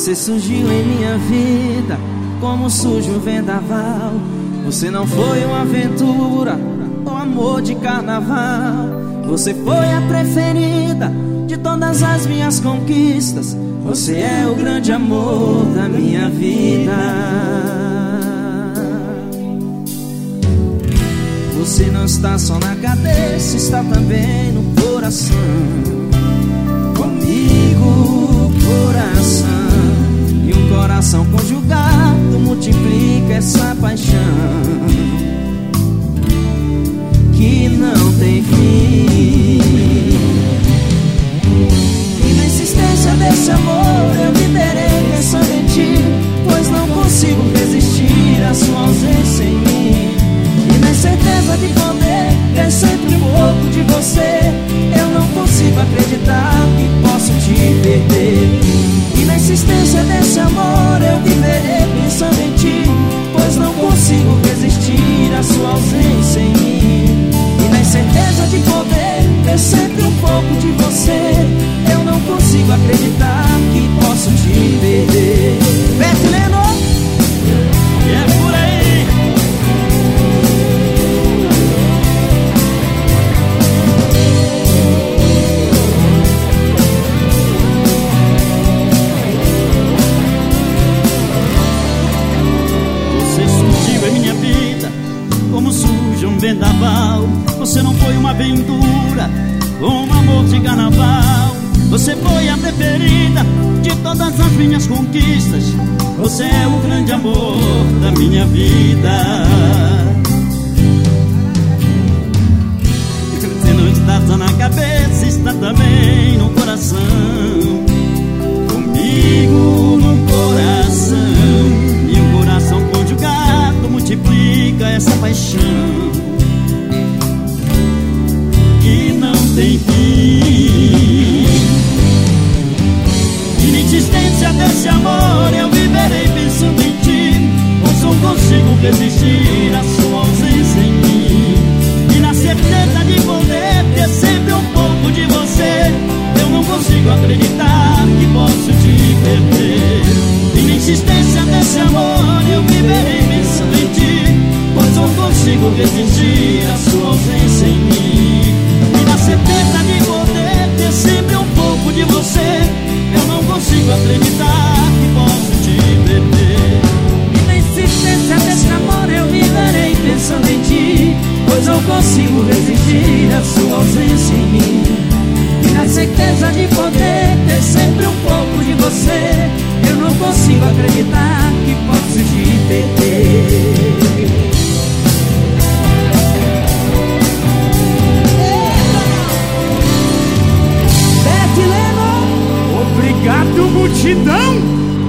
Você surgiu em minha vida como surge um vendaval. Você não foi uma aventura ou amor de carnaval. Você foi a preferida de todas as minhas conquistas. Você é o grande amor da minha vida. Você não está só na cabeça, está também no coração. Comigo, coração. E um coração conjugado multiplica essa paixão que não tem fim. E na insistência desse amor eu viverei pensando em ti, pois não consigo resistir à sua ausência em mim. E na certeza de poder ter sempre um pouco de você, eu não consigo acreditar que posso te perder. E na insistência desse amor eu viverei pensando em ti, pois não consigo resistir à sua ausência em mim. E na certeza de poder ter sempre um pouco de você, eu não consigo acreditar que posso te perder. Beth Leno, e é por aí. Vendaval. Você não foi uma aventura ou um amor de carnaval. Você foi a preferida de todas as minhas conquistas. Você é o grande amor da minha vida. Você não está só na cabeça, está também no coração. Comigo no coração. E o coração conjugado multiplica essa paixão que não tem fim. E na insistência desse amor eu viverei pensando em ti, pois não consigo resistir à sua ausência em mim. E na certeza de poder ter sempre um pouco de você, eu não consigo acreditar que posso te perder. E na insistência desse amor eu viverei pensando em ti, pois não consigo resistir à sua ausência em mim. E na certeza de poder ter sempre um pouco de você, eu não consigo acreditar que posso te perder. E na insistência desse amor eu viverei pensando em ti, pois não consigo resistir à sua ausência em mim. E na certeza de poder ter sempre um pouco de você, eu não consigo acreditar que posso te perder. Obrigado, multidão!